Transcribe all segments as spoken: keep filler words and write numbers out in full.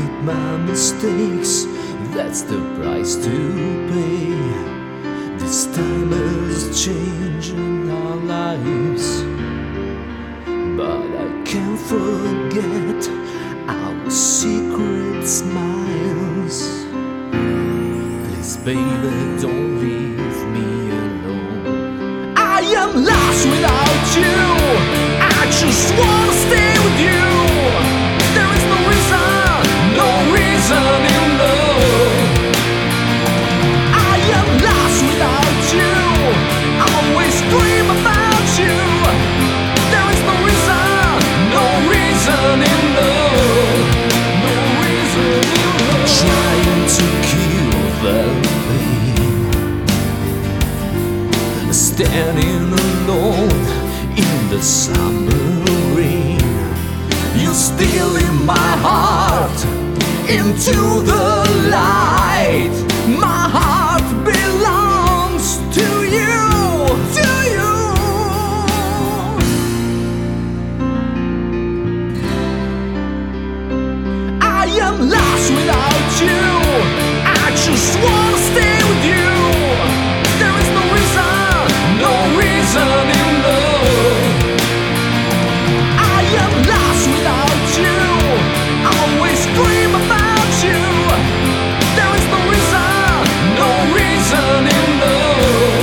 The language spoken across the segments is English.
admit my mistakes, that's the price to pay. This time is changing our lives, but I can't forget our secret smiles. Please, baby, don't leave me alone. I am lost without you. I just wanna stay with you. There is no reason, no reason in love. I am lost without you. I always dream about you. There is no reason, no reason in love. No reason in love. Trying to kill the pain, standing alone in the summer rain. You're stealing my heart into the light. My heart belongs to you, to you. I am lost without you. I just wanna stay with you. There is no reason, no reason in love. I am lost without you. I always dream about you. There is no reason, no reason in love.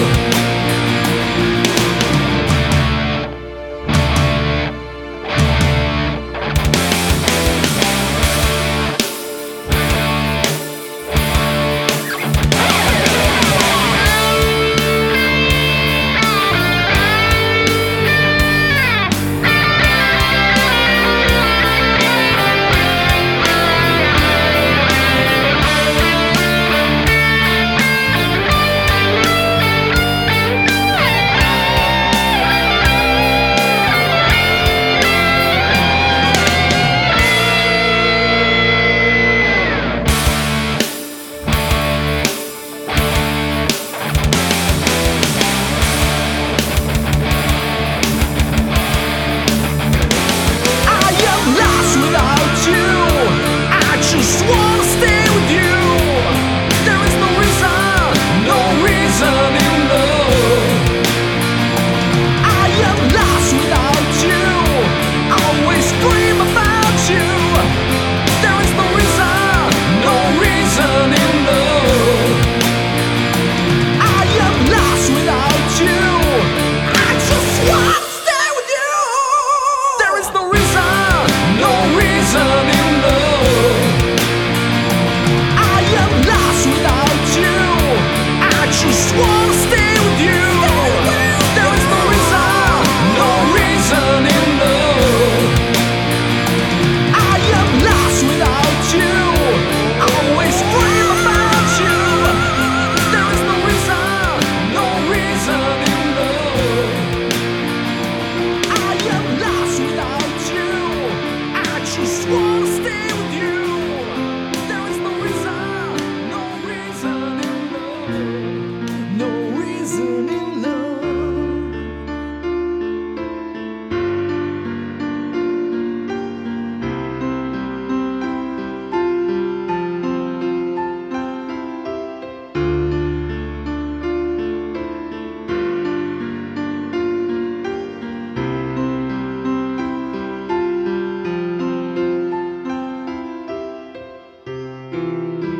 Thank you.